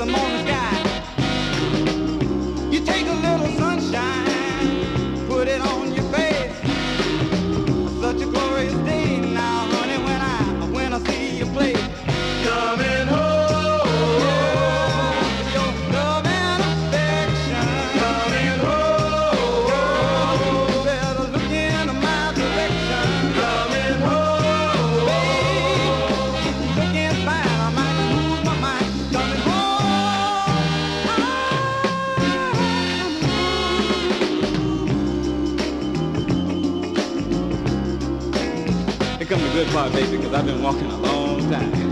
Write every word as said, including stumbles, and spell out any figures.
the morning sky. You take a little sunshine, put it on your face. Such a glorious day now, honey, when I when I see you play. Coming home, yeah, your love and affection. Coming home, you better look in my direction. Coming home, babe, looking fine, I might lose my mind. Coming home, here comes the good part, baby, because I've been walking a long time.